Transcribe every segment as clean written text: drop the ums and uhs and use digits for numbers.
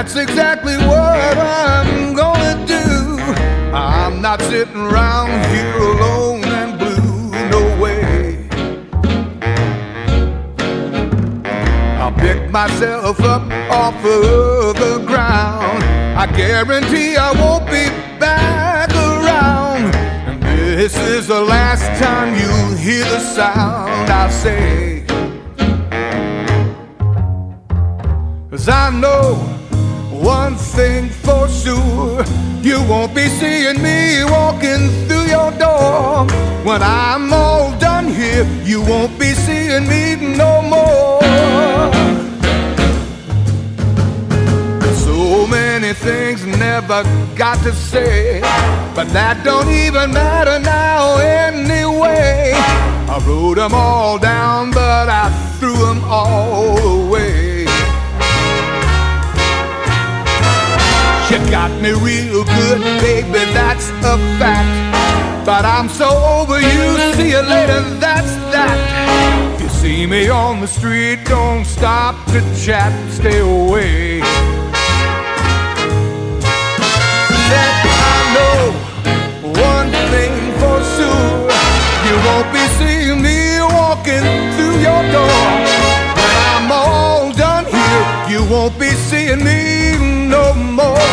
that's exactly what I'm gonna do. I'm not sitting around here alone and blue, no way. I'll pick myself up off of the ground. I guarantee I won't be back around. And this is the last time you hear the sound I say. 'Cause I know one thing for sure, you won't be seeing me walking through your door. When I'm all done here, you won't be seeing me no more. So many things never got to say, but that don't even matter now anyway. I wrote them all down, but I threw them all away. You got me real good, baby, that's a fact. But I'm so over you, see you later, that's that. If you see me on the street, don't stop to chat, stay away. That I know one thing for sure, you won't be seeing me walking through your door. When I'm all done here, you won't be seeing me no more.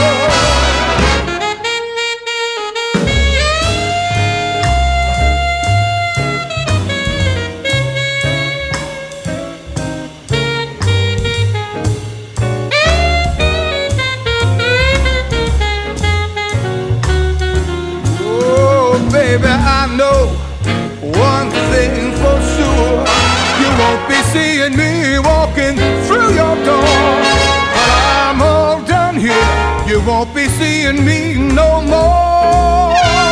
Baby, I know one thing for sure, you won't be seeing me walking through your door. When I'm all done here, you won't be seeing me no more.